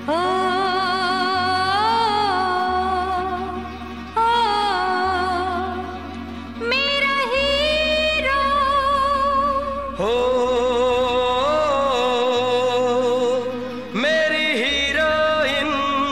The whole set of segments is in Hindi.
ओ, ओ, मेरा हीरो हो मेरी हीरोइन।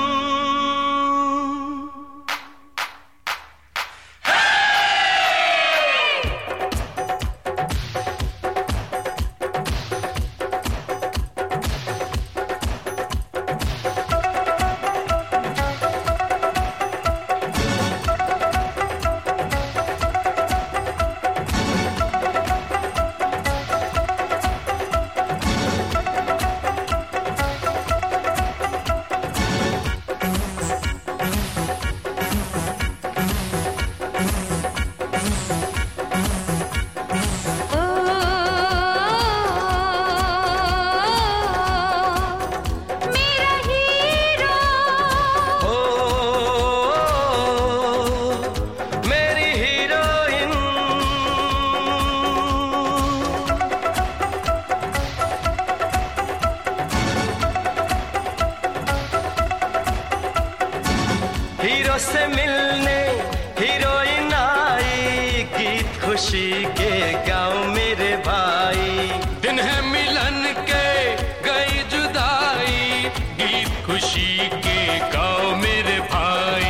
हीरो से मिलने हीरोइन आई, गीत खुशी के गाओ मेरे भाई। दिन है मिलन के गई जुदाई, गीत खुशी के गाओ मेरे भाई।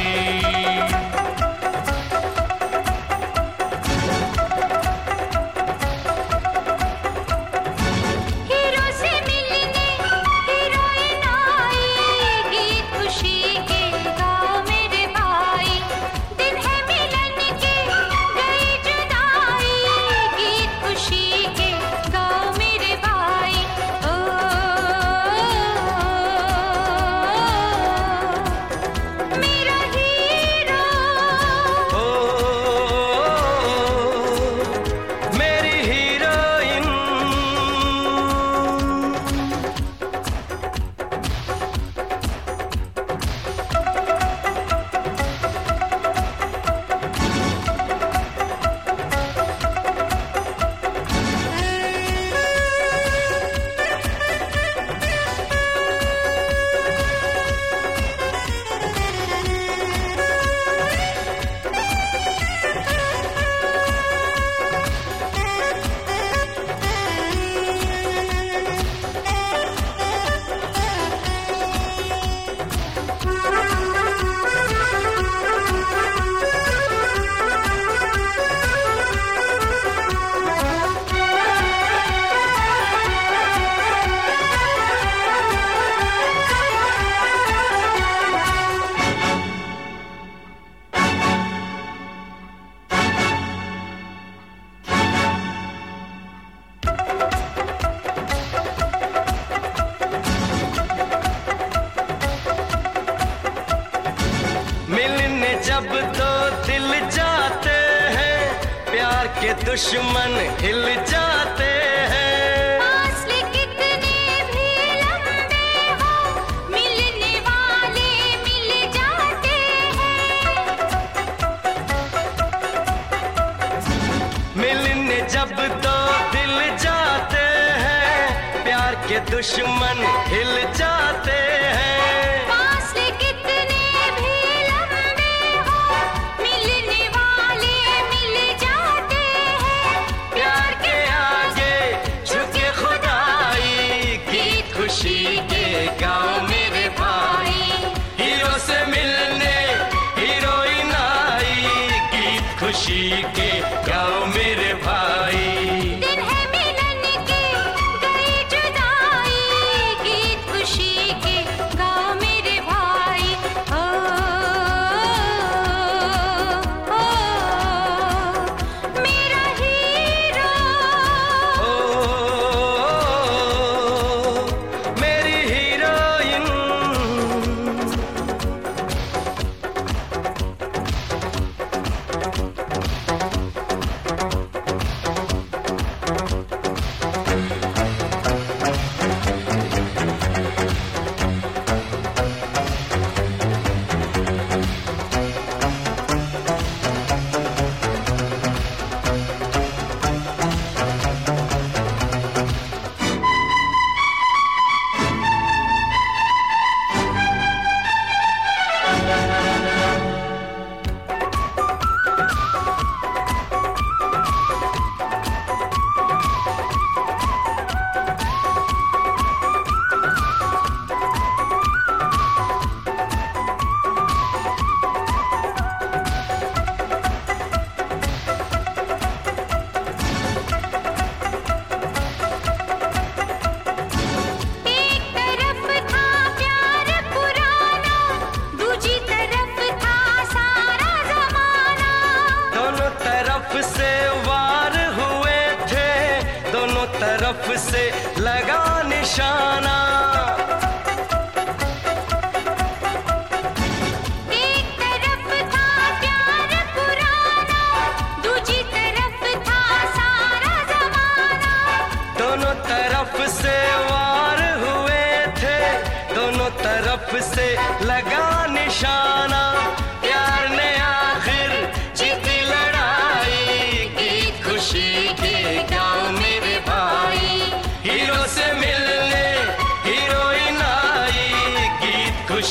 हीरो से मिलने हीरोइन आई, गीत खुशी के गाओ मेरे भाई। दिन है मिलन के गई जुदाई, गीत खुशी के गाओ मेरे भाई। ओ, मेरा हीरो हो मेरी हीरोइन। मिलने जब दो दिल जाते हैं, प्यार के दुश्मन हिल जाते हैं। फासले कितने भी लंबे हो, मिलने वाले मिल जाते हैं। मिलने जब दो दिल जाते हैं, प्यार के दुश्मन हिल जाते हैं। फासले कितने भी लंबे हो, मिलने वाले मिल जाते हैं। प्यार के आगे झुके खुदाई, गीत खुशी के गाओ मेरे भाई। हीरो से मिलने हीरोइन आई, गीत खुशी के गाओ मेरे भाई। दिन है मिलन के गई जुदाई, गीत खुशी के गाओ मेरे भाई। ओ, ओ, मेरा हीरो हो मेरी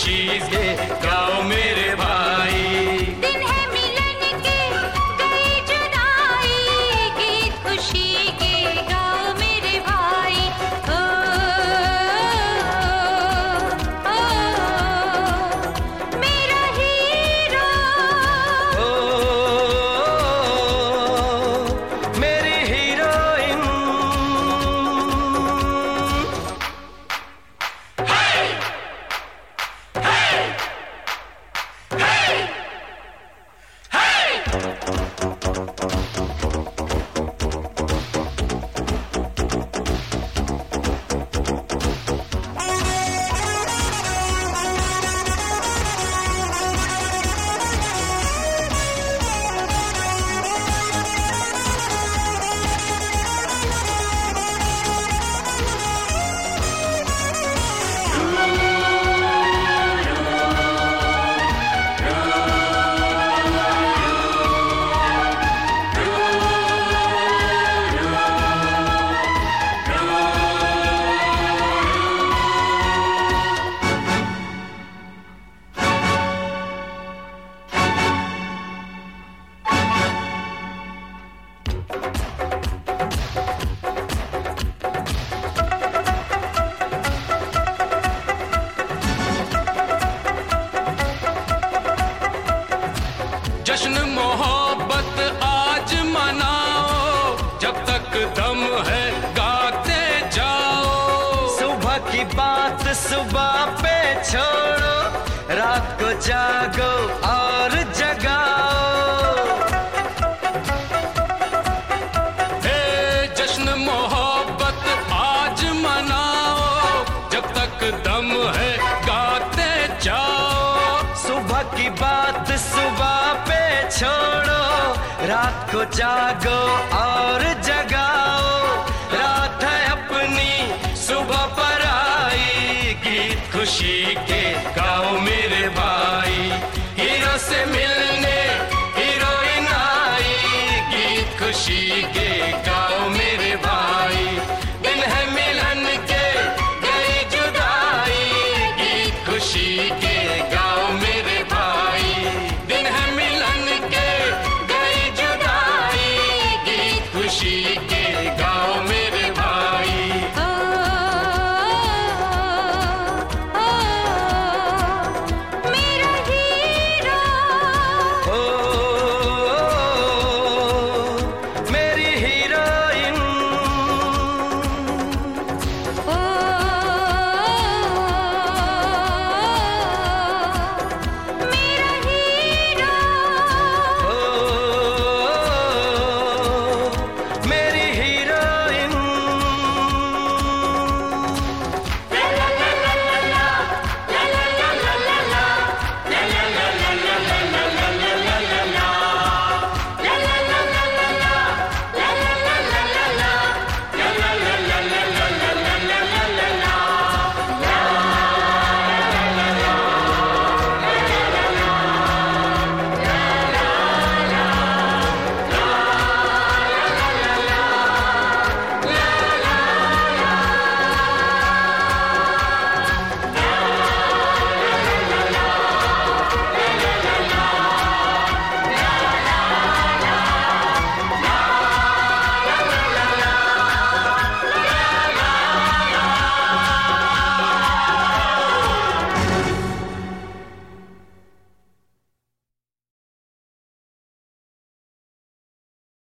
खुशी के गाओ मेरे भाई। दिन है मिलन के गई जुदाई, गीत खुशी के गाओ मेरे भाई। ओ, ओ, मेरा हीरो, ओ, मेरी हीरोइन। जश्न मोहब्बत आज मनाओ, जब तक दम है गाते जाओ। सुबह की बात सुबह पे छोड़ो, रात को जागो और जगाओ। हे जश्न मोहब्बत आज मनाओ, जब तक दम है गाते जाओ। सुबह की बात सुबह पे छोड़ो, रात को जागो और जगाओ। रात है अपनी सुबह पर आई, गीत खुशी के